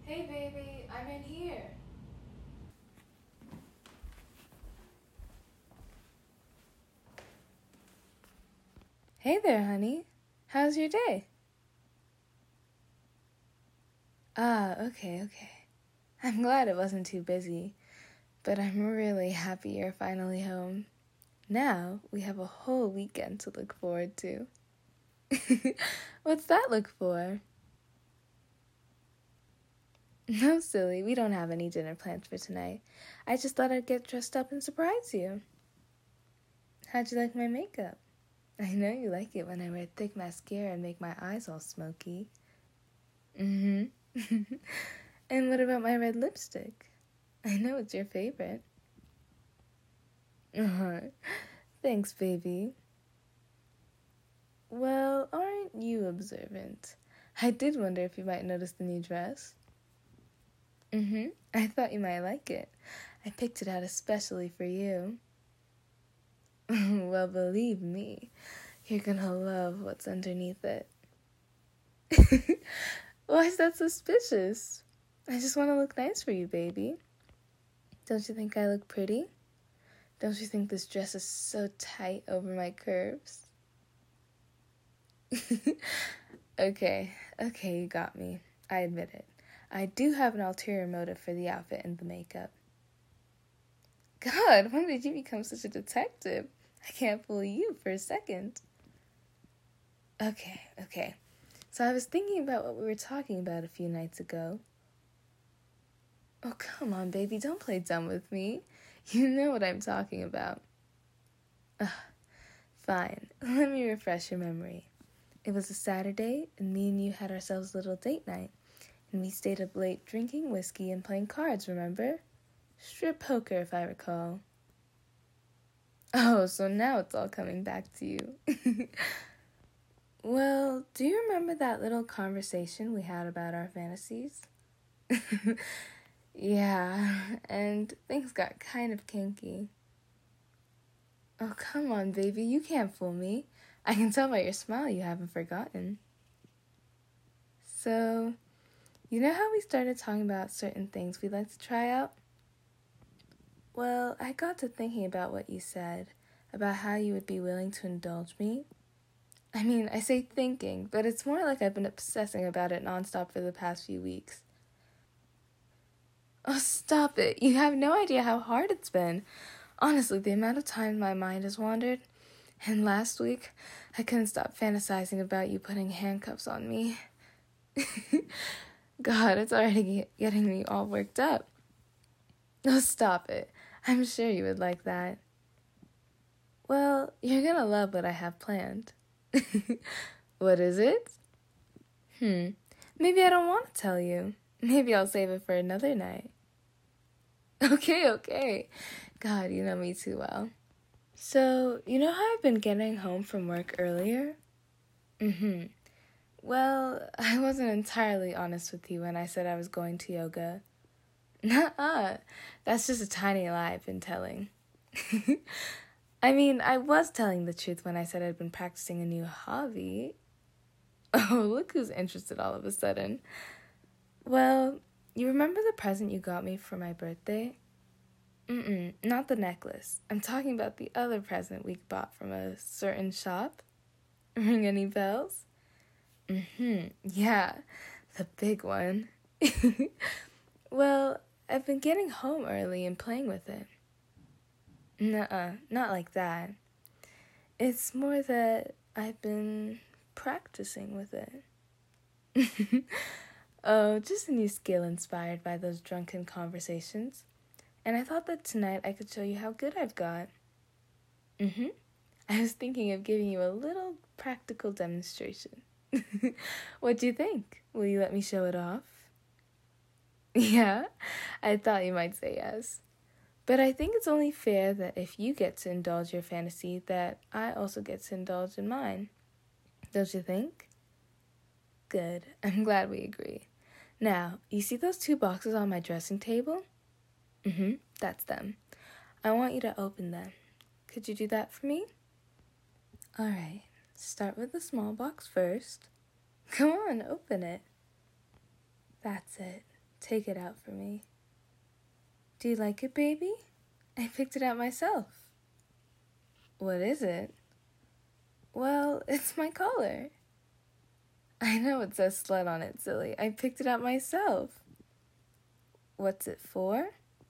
Hey baby, I'm in here. Hey there, honey. How's your day? Okay. I'm glad it wasn't too busy, but I'm really happy you're finally home. Now we have a whole weekend to look forward to. What's that look for? No, silly, we don't have any dinner plans for tonight. I just thought I'd get dressed up and surprise you. How'd you like my makeup? I know you like it when I wear thick mascara and make my eyes all smoky. Mm-hmm. And what about my red lipstick? I know it's your favorite. Uh-huh. Thanks, baby. Well, aren't you observant? I did wonder if you might notice the new dress. I thought you might like it. I picked it out especially for you. Well, believe me, you're gonna love what's underneath it. Why is that suspicious? I just want to look nice for you, baby. Don't you think I look pretty? Don't you think this dress is so tight over my curves? Okay, you got me. I admit it. I do have an ulterior motive for the outfit and the makeup. God, when did you become such a detective? I can't fool you for a second. Okay. So I was thinking about what we were talking about a few nights ago. Oh, come on, baby, don't play dumb with me. You know what I'm talking about. Fine, let me refresh your memory. It was a Saturday, and me and you had ourselves a little date night. And we stayed up late drinking whiskey and playing cards, remember? Strip poker, if I recall. Oh, so now it's all coming back to you. Well, do you remember that little conversation we had about our fantasies? Yeah, and things got kind of kinky. Oh, come on, baby, you can't fool me. I can tell by your smile you haven't forgotten. So, you know how we started talking about certain things we'd like to try out? Well, I got to thinking about what you said, about how you would be willing to indulge me. I mean, I say thinking, but it's more like I've been obsessing about it nonstop for the past few weeks. Oh, stop it. You have no idea how hard it's been. Honestly, the amount of time my mind has wandered. And last week, I couldn't stop fantasizing about you putting handcuffs on me. God, it's already getting me all worked up. Oh, stop it. I'm sure you would like that. Well, you're gonna love what I have planned. What is it? Maybe I don't want to tell you. Maybe I'll save it for another night. Okay. God, you know me too well. So, you know how I've been getting home from work earlier? Well, I wasn't entirely honest with you when I said I was going to yoga. Nuh-uh. That's just a tiny lie I've been telling. I mean, I was telling the truth when I said I'd been practicing a new hobby. Oh, look who's interested all of a sudden. Well, you remember the present you got me for my birthday? Not the necklace. I'm talking about the other present we bought from a certain shop. Ring any bells? Yeah, the big one. Well, I've been getting home early and playing with it. Nuh-uh, not like that. It's more that I've been practicing with it. Oh, just a new skill inspired by those drunken conversations. And I thought that tonight I could show you how good I've got. I was thinking of giving you a little practical demonstration. What do you think? Will you let me show it off? Yeah, I thought you might say yes. But I think it's only fair that if you get to indulge your fantasy, that I also get to indulge in mine. Don't you think? Good. I'm glad we agree. Now, you see those two boxes on my dressing table? That's them. I want you to open them. Could you do that for me? Alright, start with the small box first. Come on, open it. That's it. take it out for me. Do you like it, baby? I picked it out myself. What is it? Well, it's my collar. I know it says slut on it, silly. I picked it out myself. What's it for?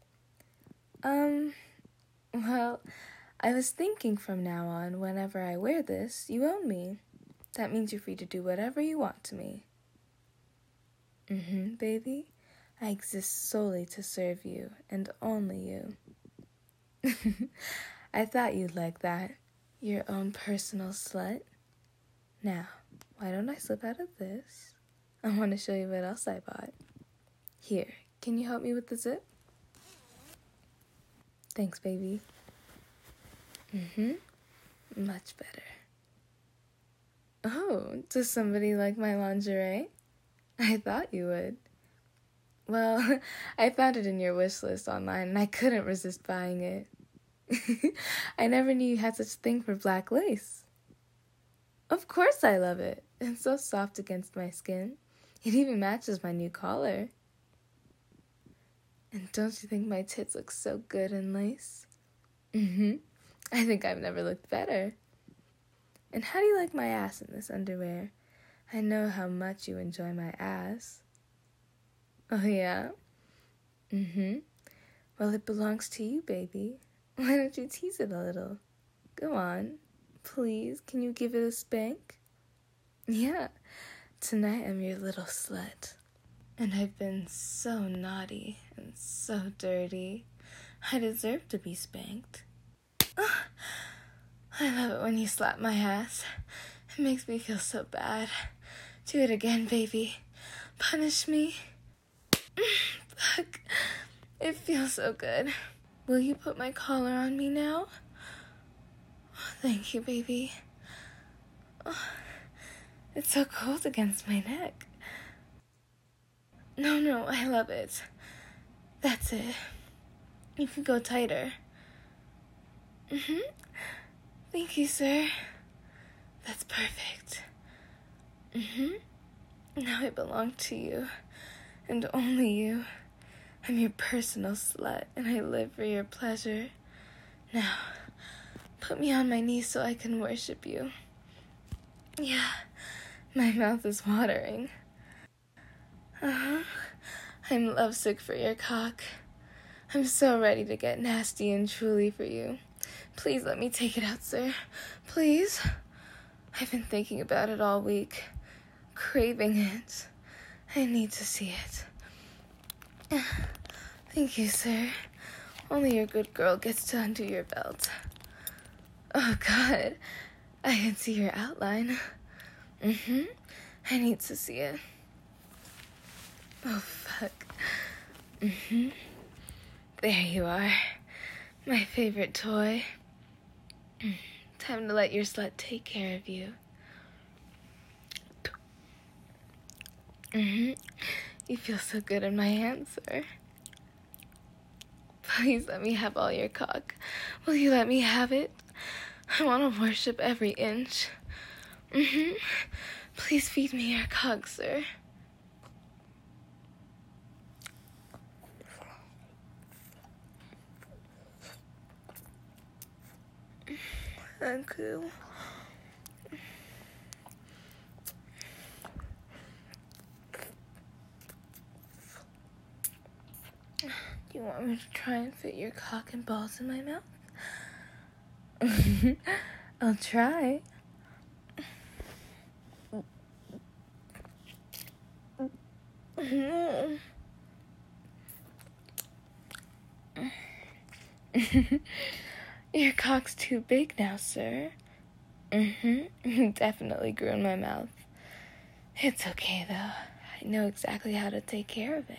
Well, I was thinking from now on, whenever I wear this, you own me. That means you're free to do whatever you want to me. Baby. I exist solely to serve you, and only you. I thought you'd like that. Your own personal slut. Now, why don't I slip out of this? I want to show you what else I bought. Here, can you help me with the zip? Thanks, baby. Much better. Oh, does somebody like my lingerie? I thought you would. Well, I found it in your wish list online, and I couldn't resist buying it. I never knew you had such a thing for black lace. Of course I love it. It's so soft against my skin. It even matches my new collar. And don't you think my tits look so good in lace? I think I've never looked better. And how do you like my ass in this underwear? I know how much you enjoy my ass. Oh, yeah? Well, it belongs to you, baby. Why don't you tease it a little? Go on. Please, can you give it a spank? Yeah. Tonight I'm your little slut. And I've been so naughty and so dirty. I deserve to be spanked. I love it when you slap my ass. It makes me feel so bad. Do it again, baby. Punish me. Fuck. It feels so good. Will you put my collar on me now? Oh, thank you, baby. Oh, it's so cold against my neck. No, I love it. That's it. You can go tighter. Thank you, sir. That's perfect. Now I belong to you, and only you. I'm your personal slut, and I live for your pleasure. Now, put me on my knees so I can worship you. Yeah, my mouth is watering. I'm lovesick for your cock. I'm so ready to get nasty and truly for you. Please let me take it out, sir. Please. I've been thinking about it all week. Craving it. I need to see it. Thank you, sir. Only your good girl gets to undo your belt. Oh, God. I can see your outline. I need to see it. Oh, fuck. There you are. My favorite toy. Time to let your slut take care of you. You feel so good in my hands, sir. Please let me have all your cock. Will you let me have it? I want to worship every inch. Please feed me your cock, sir. Thank you. Do you want me to try and fit your cock and balls in my mouth? I'll try. Your cock's too big now, sir. Definitely grew in my mouth. It's okay, though. I know exactly how to take care of it.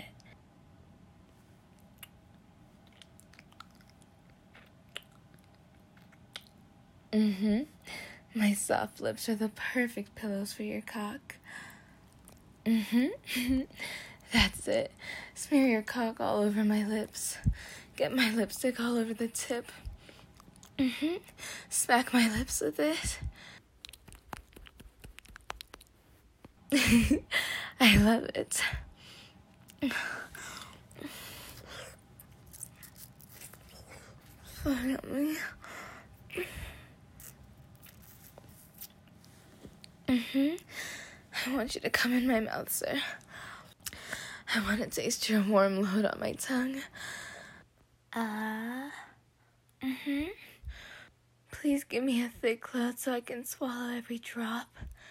My soft lips are the perfect pillows for your cock. That's it. Smear your cock all over my lips. Get my lipstick all over the tip. Smack my lips with it. I love it. Finally. I want you to come in my mouth, sir. I want to taste your warm load on my tongue. Please give me a thick cloud so I can swallow every drop.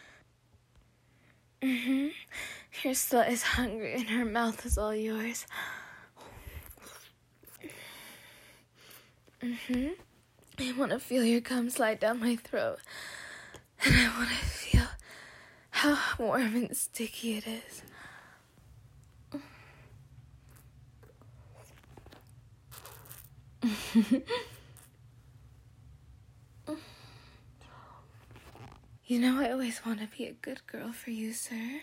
Your slut is hungry and her mouth is all yours. I want to feel your cum slide down my throat. And I want to feel how warm and sticky it is. You know, I always want to be a good girl for you, sir.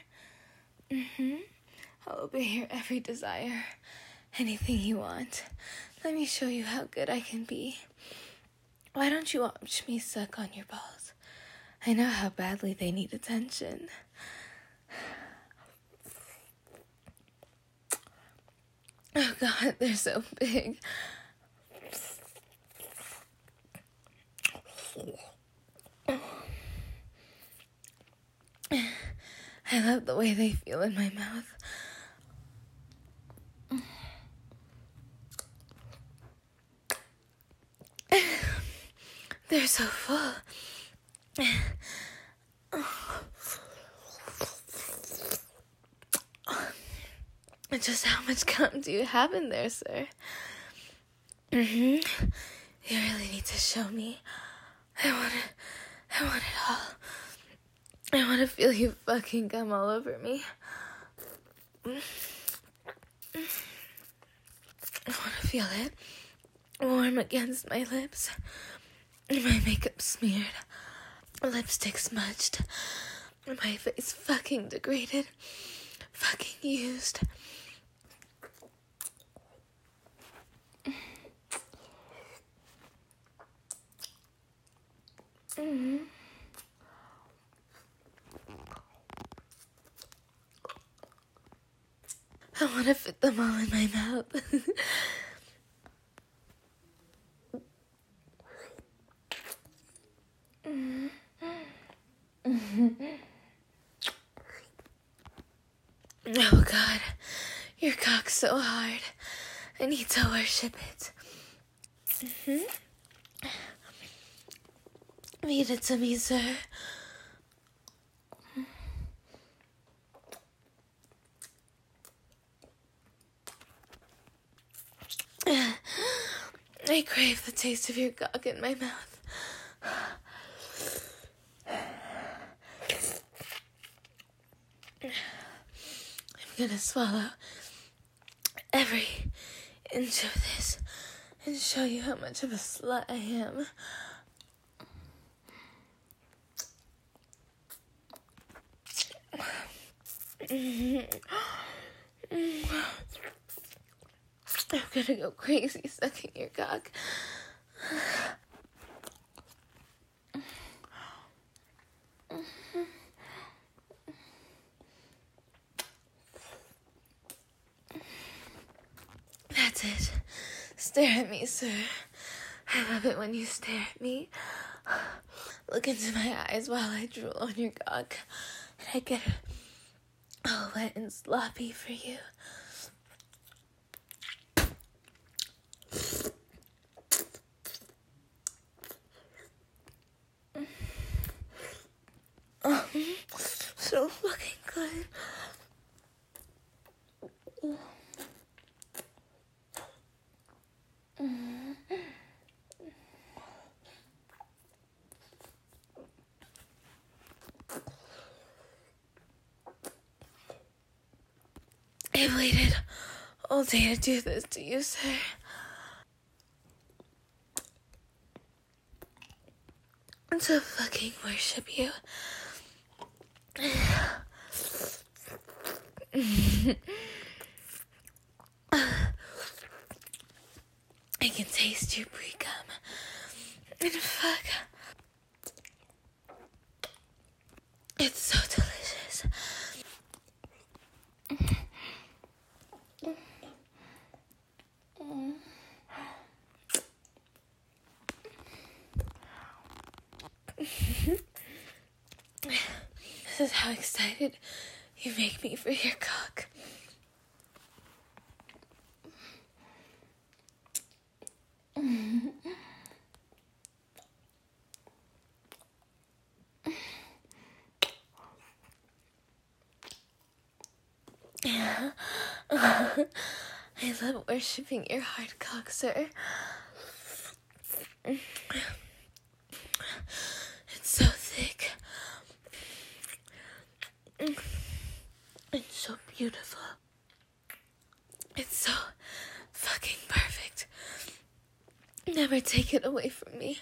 I'll obey your every desire. Anything you want. Let me show you how good I can be. Why don't you watch me suck on your balls? I know how badly they need attention. Oh God, they're so big. I love the way they feel in my mouth. They're so full. Just how much cum do you have in there, sir? You really need to show me. I want it all. I want to feel you fucking cum all over me. I want to feel it warm against my lips. My makeup smeared. Lipstick smudged. My face fucking degraded. Fucking used. I want to fit them all in my mouth. Oh God, your cock's so hard. I need to worship it. Feed it to me, sir. I crave the taste of your cock in my mouth. I'm gonna swallow every inch of this and show you how much of a slut I am. I'm gonna go crazy sucking your cock. That's it. Stare at me, sir. I love it when you stare at me. Look into my eyes while I drool on your cock. And I get all wet and sloppy for you. So fucking good. I waited all day to do this to you, sir. To fucking worship you. I can taste your pre-cum. And fuck. It's so delicious. is how excited you make me for your cock. I love worshipping your hard cock, sir. It's so thick. It's so beautiful. It's so fucking perfect. Never take it away from me.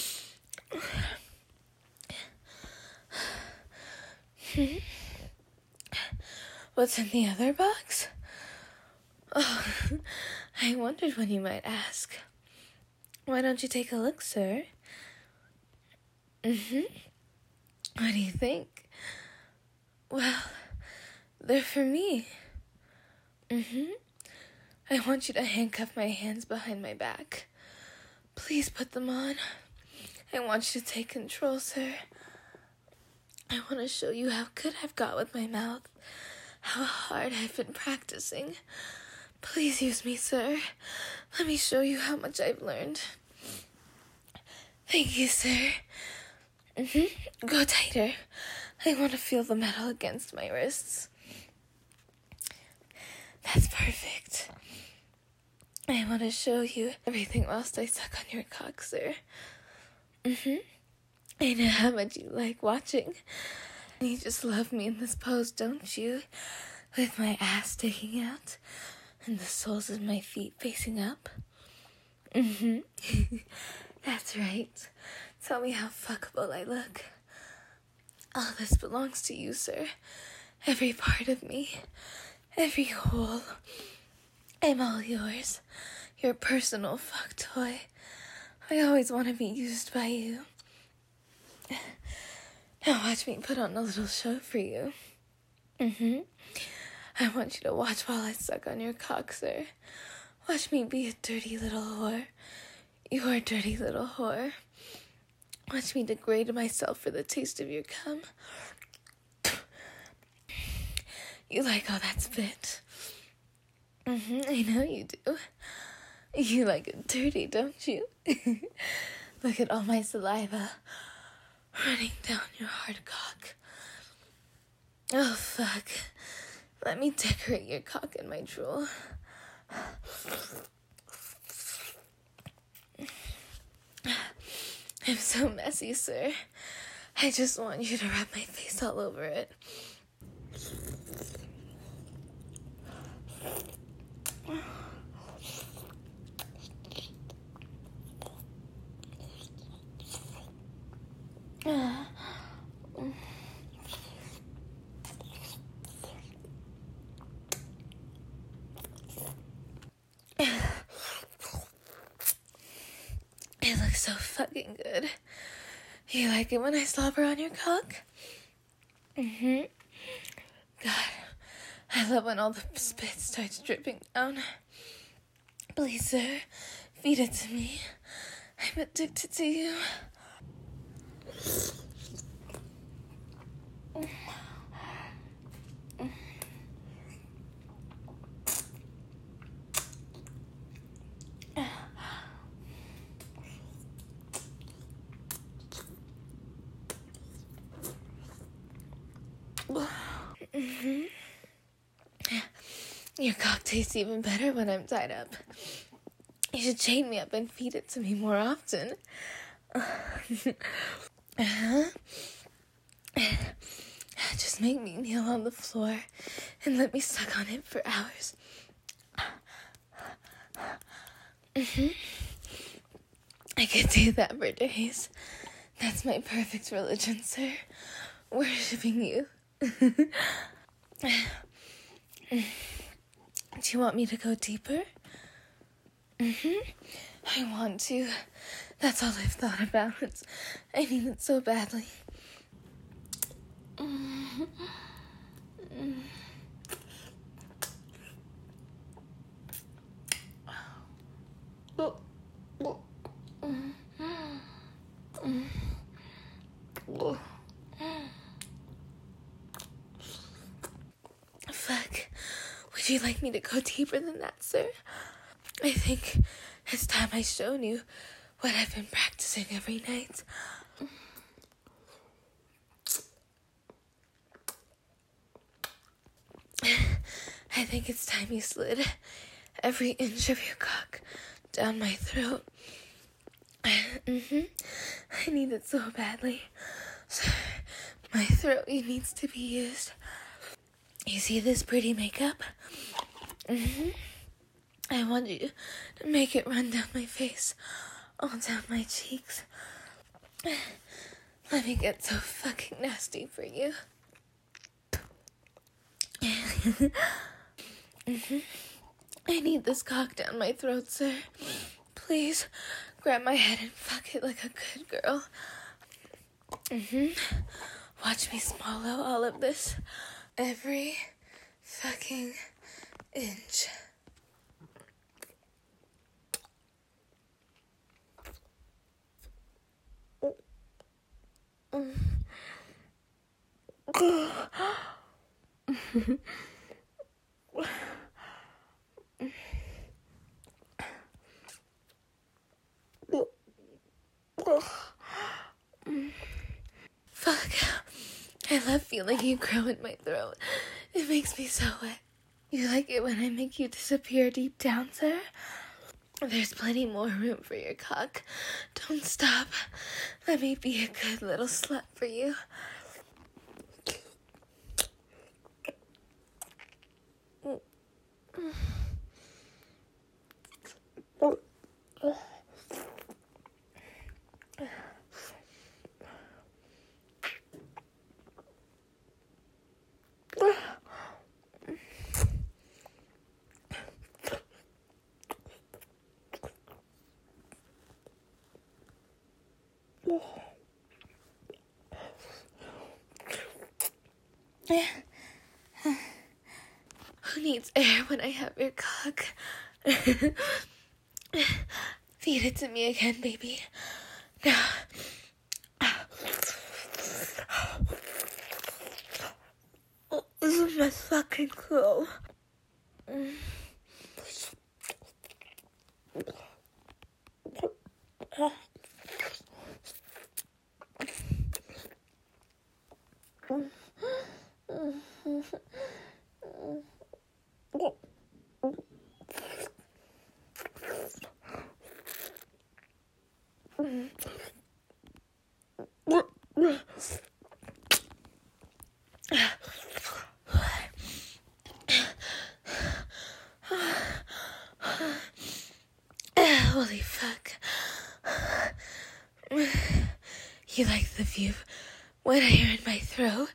What's in the other box? Oh, I wondered when you might ask. Why don't you take a look, sir? What do you think? Well, they're for me. I want you to handcuff my hands behind my back. Please put them on. I want you to take control, sir. I want to show you how good I've got with my mouth, how hard I've been practicing. Please use me, sir. Let me show you how much I've learned. Thank you, sir. Go tighter. I want to feel the metal against my wrists. That's perfect. I want to show you everything whilst I suck on your cock, sir. I know how much you like watching. You just love me in this pose, don't you? With my ass sticking out and the soles of my feet facing up. That's right. Tell me how fuckable I look. All this belongs to you, sir. Every part of me. Every hole. I'm all yours. Your personal fuck toy. I always want to be used by you. Now watch me put on a little show for you. I want you to watch while I suck on your cock, sir. Watch me be a dirty little whore. You're a dirty little whore. Watch me degrade myself for the taste of your cum. You like all that spit? I know you do. You like it dirty, don't you? Look at all my saliva running down your hard cock. Oh, fuck. Let me decorate your cock in my drool. I'm so messy, sir. I just want you to rub my face all over it. It looks so fucking good. You like it when I slobber on your cock? God, I love when all the spit starts dripping down. Please, sir, feed it to me. I'm addicted to you. Your cock tastes even better when I'm tied up. You should chain me up and feed it to me more often. Just make me kneel on the floor and let me suck on it for hours. I could do that for days. That's my perfect religion, sir. Worshipping you. Do you want me to go deeper? I want to. That's all I've thought about. I need it so badly. Would you like me to go deeper than that, sir? I think it's time I showed you what I've been practicing every night. I think it's time you slid every inch of your cock down my throat. I need it so badly. So my throat needs to be used. You see this pretty makeup? I want you to make it run down my face, all down my cheeks. Let me get so fucking nasty for you. I need this cock down my throat, sir. Please, grab my head and fuck it like a good girl. Watch me swallow all of this. Every fucking inch. Fuck. I love feeling you grow in my throat. It makes me so wet. You like it when I make you disappear deep down, sir? There's plenty more room for your cock. Don't stop. Let me be a good little slut for you. Who needs air when I have your cock? Feed it to me again, baby. Now. This is my fucking clue. Holy fuck. You like the view when I are in my throat?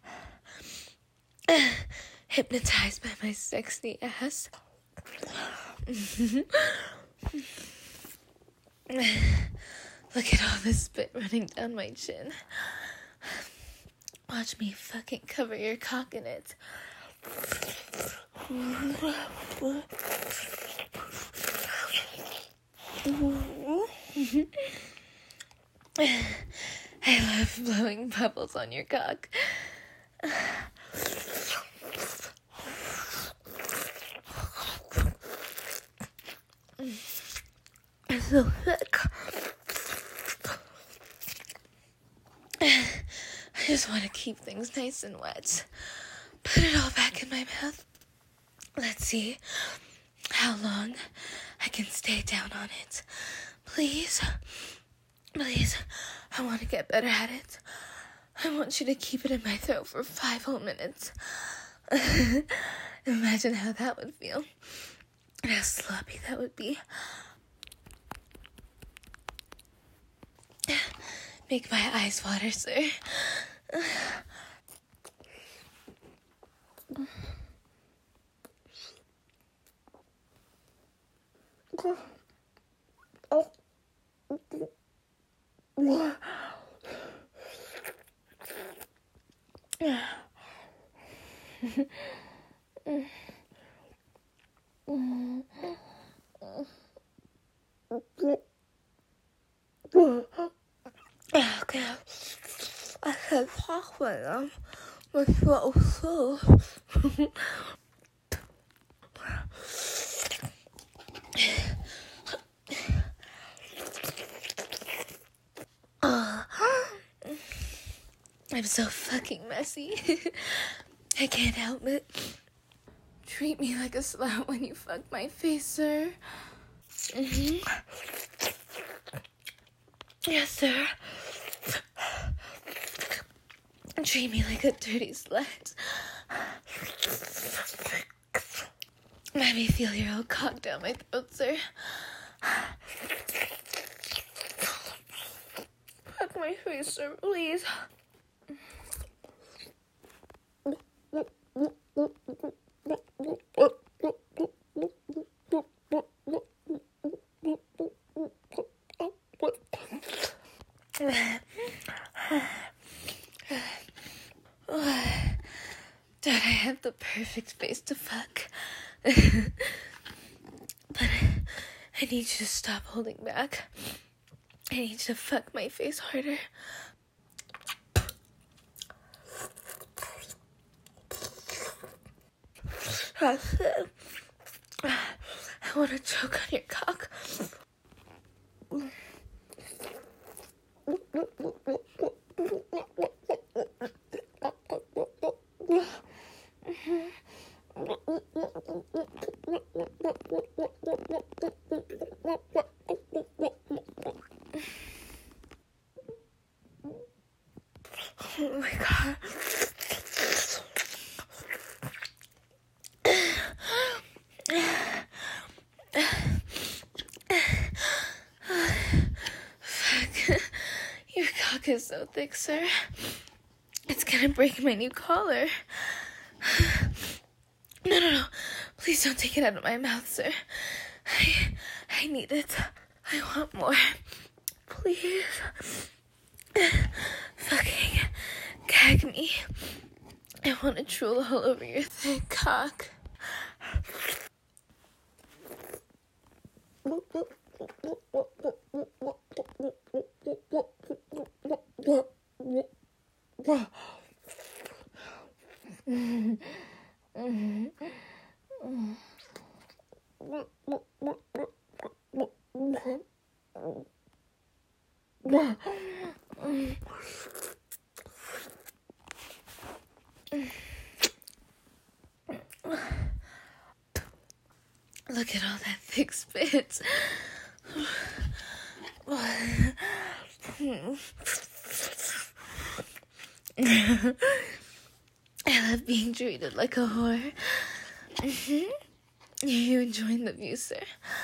Hypnotized by my sexy ass? Look at all this spit running down my chin. Watch me fucking cover your cock in it. I love blowing bubbles on your cock. It's so thick. I just want to keep things nice and wet. Put it all back in my mouth. Let's see how long I can stay down on it. Please, please, I want to get better at it. I want you to keep it in my throat for 5 whole minutes. Imagine how that would feel. And how sloppy that would be. Make my eyes water, sir. Okay. I said chocolate. I'm so. I'm so fucking messy. I can't help it. Treat me like a slut when you fuck my face, sir. Yes, sir. Treat me like a dirty slut. Let me feel your old cock down my throat, sir. Fuck my face, sir, please. Did I have the perfect face to fuck? But I need you to stop holding back. I need you to fuck my face harder. I want to choke on your cock. Oh my God. Fuck. Your cock is so thick, sir. It's gonna break my new collar. No. Please don't take it out of my mouth, sir. I need it. I want more. Please. Fucking gag me. I want to drool all over your thick cock. Look at all that thick spit. I love being treated like a whore. You enjoying the view, sir?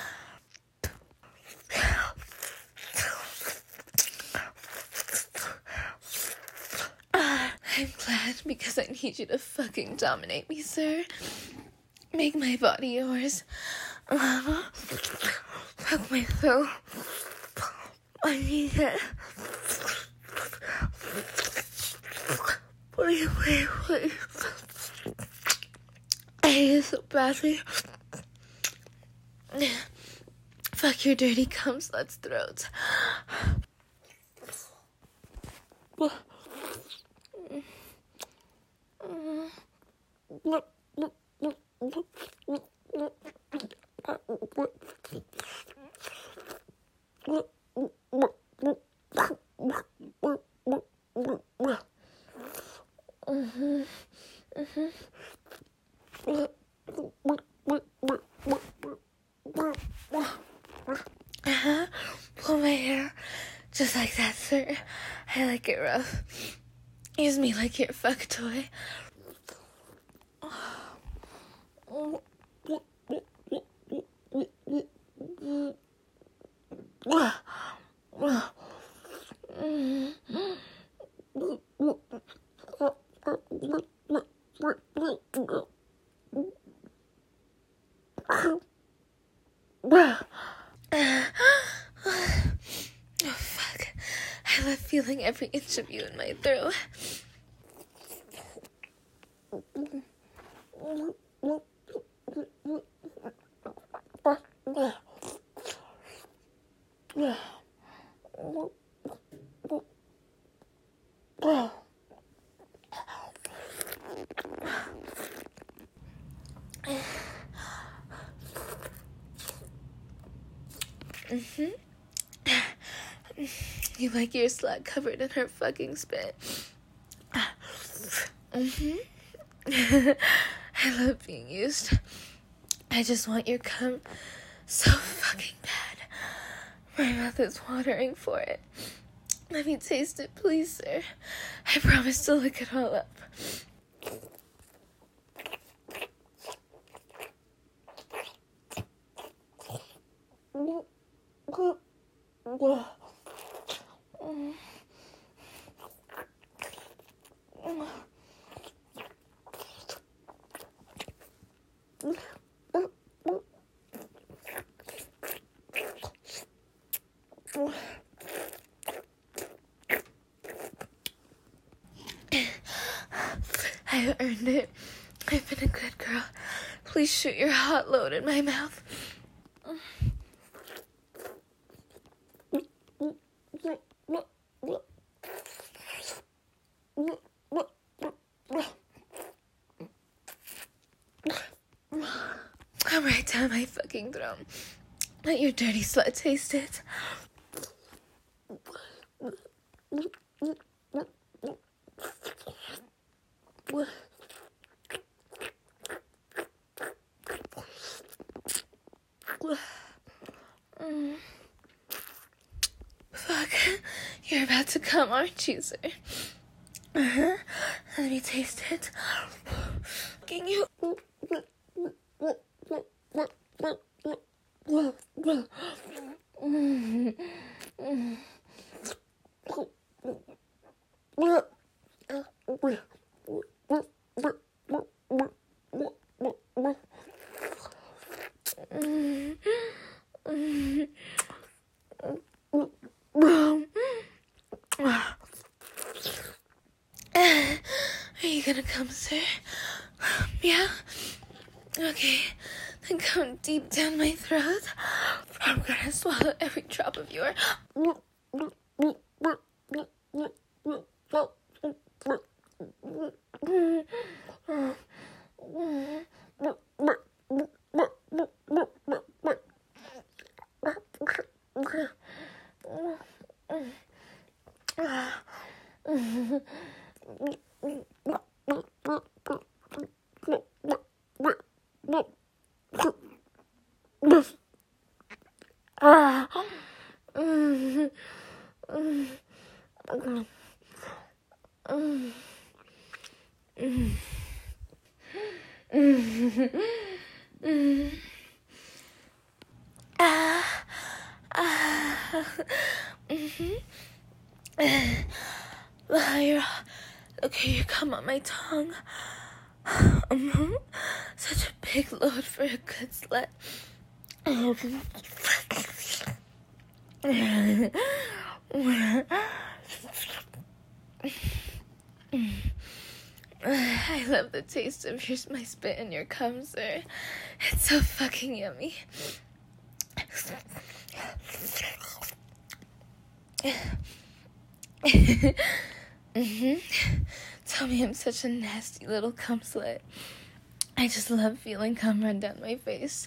I'm glad, because I need you to fucking dominate me, sir. Make my body yours. Fuck my throat. I need it. Please. I hate it so badly. Fuck your dirty cum slut's throat. Pull my hair just like that, sir. I like it rough. Use me like your fuck toy. Oh, fuck. I love feeling every inch of you in my throat. You like your slut covered in her fucking spit. I love being used. I just want your cum so fucking bad. My mouth is watering for it. Let me taste it, please, sir. I promise to lick it all up. I earned it. I've been a good girl. Please shoot your hot load in my mouth. Come right down my fucking throat. Let your dirty slut taste it. Fuck. You're about to come, aren't you, sir? Let me taste it. Fucking you. Are you gonna come, sir? Yeah? Okay, then come deep down my throat. I'm gonna swallow every drop of your... Okay, you come on my tongue. Such a big load for a good slut. I love the taste of my spit and your cum, sir. It's so fucking yummy. Tell me I'm such a nasty little cum slut. I just love feeling cum run down my face.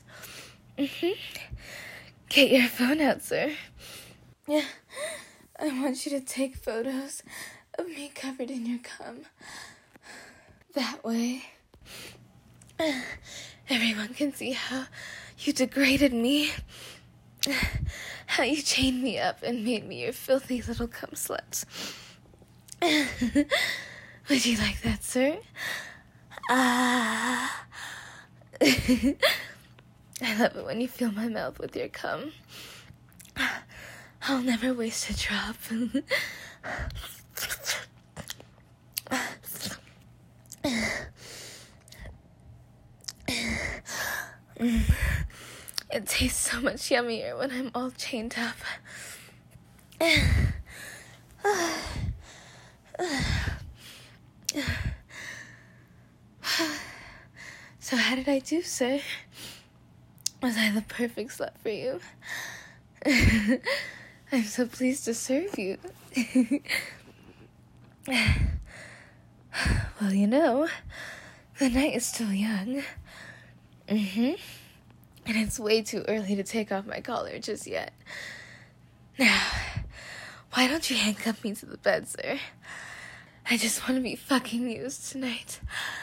Get your phone out, sir. Yeah, I want you to take photos of me covered in your cum. That way, everyone can see how you degraded me. How you chained me up and made me your filthy little cum slut. Would you like that, sir? I love it when you fill my mouth with your cum. I'll never waste a drop. It tastes so much yummier when I'm all chained up. So how did I do, sir? Was I the perfect slut for you? I'm so pleased to serve you. Well, you know, the night is still young. And it's way too early to take off my collar just yet. Now, why don't you handcuff me to the bed, sir? I just want to be fucking used tonight.